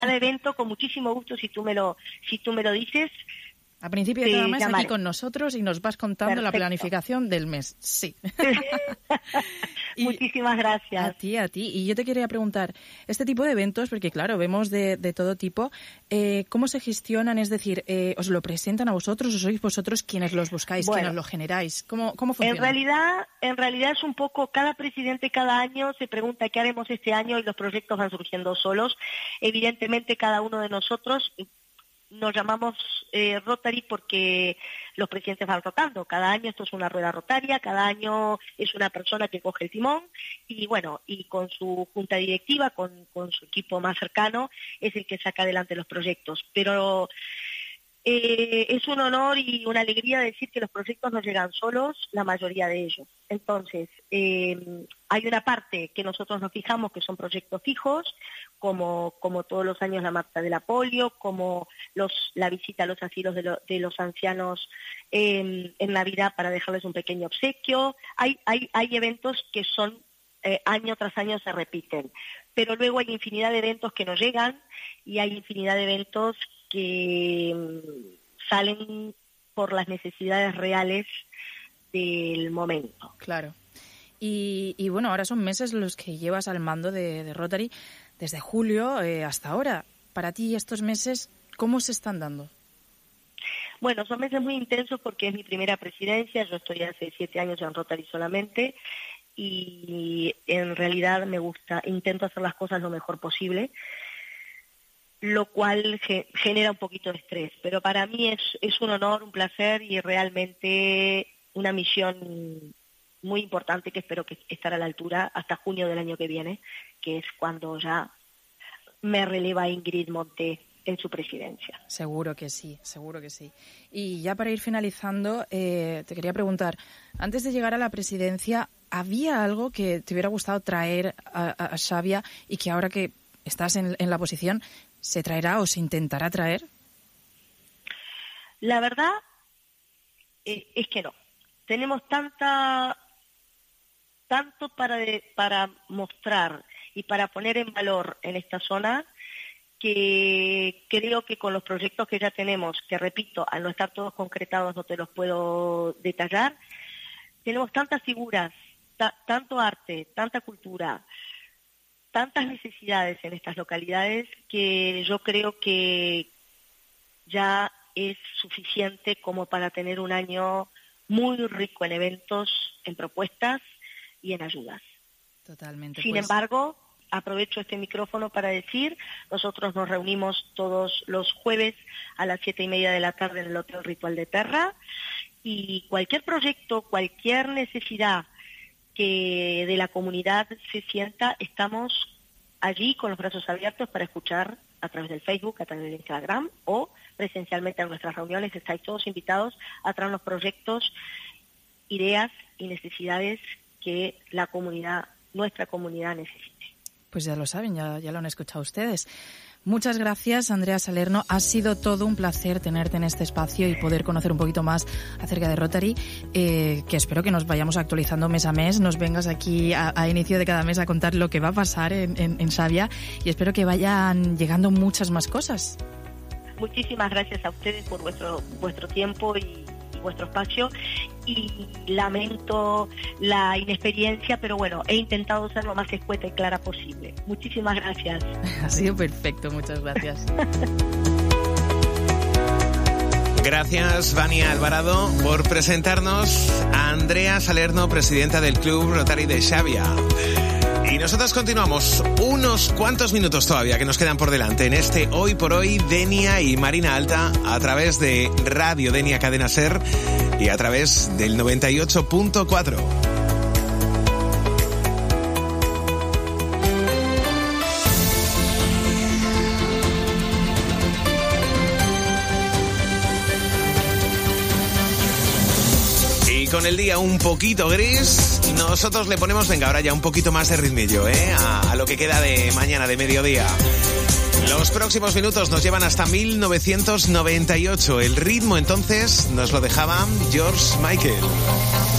evento, con muchísimo gusto, si tú me lo dices. A principio de cada mes aquí con nosotros y nos vas contando la planificación del mes. Sí. Muchísimas gracias. A ti. Y yo te quería preguntar, este tipo de eventos, porque claro, vemos de todo tipo, ¿cómo se gestionan? Es decir, ¿os lo presentan a vosotros o sois vosotros quienes los buscáis, quienes lo generáis? ¿Cómo funciona? En realidad es un poco, cada presidente cada año se pregunta qué haremos este año y los proyectos van surgiendo solos. Evidentemente cada uno de nosotros nos llamamos Rotary porque los presidentes van rotando. Cada año esto es una rueda rotaria, cada año es una persona que coge el timón y con su junta directiva, con su equipo más cercano, es el que saca adelante los proyectos. Pero es un honor y una alegría decir que los proyectos no llegan solos, la mayoría de ellos. Entonces, hay una parte que nosotros nos fijamos que son proyectos fijos, como todos los años la marcha de la polio, como la visita a los asilos de los ancianos en Navidad para dejarles un pequeño obsequio. Hay eventos que son año tras año se repiten, pero luego hay infinidad de eventos que no llegan y hay infinidad de eventos que salen por las necesidades reales del momento. Claro. Y bueno, ahora son meses los que llevas al mando de Rotary, desde julio hasta ahora. Para ti estos meses, ¿cómo se están dando? Bueno, son meses muy intensos porque es mi primera presidencia. Yo estoy hace 7 años en Rotary solamente y en realidad intento hacer las cosas lo mejor posible, lo cual genera un poquito de estrés. Pero para mí es un honor, un placer y realmente una misión muy importante que espero que estar a la altura hasta junio del año que viene, que es cuando ya me releva Ingrid Monté en su presidencia. Seguro que sí. Y ya para ir finalizando, te quería preguntar, antes de llegar a la presidencia, ¿había algo que te hubiera gustado traer a Xàbia y que ahora que estás en la posición se traerá o se intentará traer? La verdad es que no. Tenemos tanto para mostrar y para poner en valor en esta zona que creo que con los proyectos que ya tenemos, que repito, al no estar todos concretados no te los puedo detallar, tenemos tantas figuras, tanto arte, tanta cultura, tantas necesidades en estas localidades que yo creo que ya es suficiente como para tener un año muy rico en eventos, en propuestas y en ayudas. Totalmente. Sin embargo, aprovecho este micrófono para decir, nosotros nos reunimos todos los jueves a las 7:30 de la tarde en el Hotel Ritual de Terra y cualquier proyecto, cualquier necesidad que de la comunidad se sienta, estamos allí con los brazos abiertos para escuchar a través del Facebook, a través del Instagram o presencialmente en nuestras reuniones. Estáis todos invitados a traer los proyectos, ideas y necesidades que nuestra comunidad necesite. Pues ya lo saben, ya lo han escuchado ustedes. Muchas gracias, Andrea Salerno. Ha sido todo un placer tenerte en este espacio y poder conocer un poquito más acerca de Rotary, que espero que nos vayamos actualizando mes a mes, nos vengas aquí a inicio de cada mes a contar lo que va a pasar en Xàbia y espero que vayan llegando muchas más cosas. Muchísimas gracias a ustedes por vuestro tiempo y vuestro espacio y lamento la inexperiencia, pero bueno, he intentado ser lo más escueta y clara posible. Muchísimas gracias. Ha sido perfecto, muchas gracias. Gracias, Vania Alvarado, por presentarnos a Andrea Salerno, presidenta del Club Rotary de Xàbia. Y nosotros continuamos unos cuantos minutos todavía que nos quedan por delante en este Hoy por Hoy Denia y Marina Alta a través de Radio Denia Cadena Ser y a través del 98.4. Con el día un poquito gris, nosotros le ponemos, venga, ahora ya un poquito más de ritmillo, a lo que queda de mañana, de mediodía. Los próximos minutos nos llevan hasta 1998. El ritmo entonces nos lo dejaba George Michael.